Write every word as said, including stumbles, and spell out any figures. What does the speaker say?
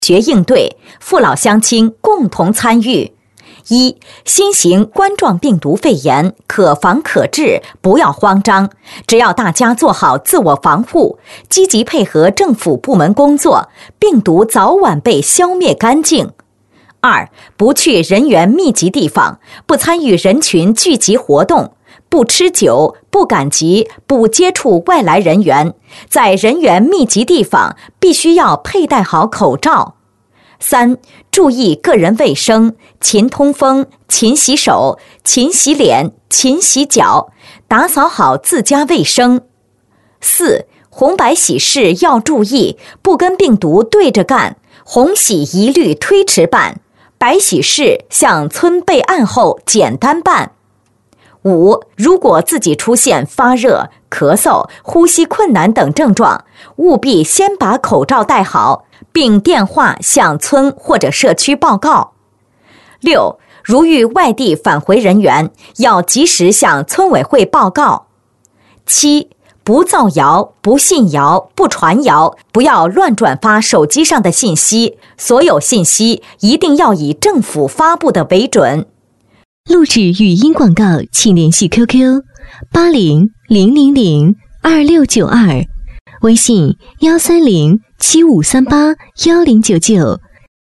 学应对，父老乡亲共同参与。一、新型冠状病毒肺炎可防可治，不要慌张，只要大家做好自我防护，积极配合政府部门工作，病毒早晚被消灭干净。二、不去人员密集地方，不参与人群聚集活动，不吃酒，不赶集，不接触外来人员，在人员密集地方必须要佩戴好口罩。三、注意个人卫生，勤通风，勤洗手，勤洗脸，勤洗脚，打扫好自家卫生。四、红白喜事要注意，不跟病毒对着干，红喜一律推迟办，白喜事向村备案后简单办。五、如果自己出现发热、咳嗽、呼吸困难等症状，务必先把口罩戴好，并电话向村或者社区报告。六、如遇外地返回人员，要及时向村委会报告。七、不造谣，不信谣，不传谣，不要乱转发手机上的信息，所有信息一定要以政府发布的为准。 录制语音广告，请联系 Q Q 八零零零零二六九二，微信幺三零七五三八幺零九九。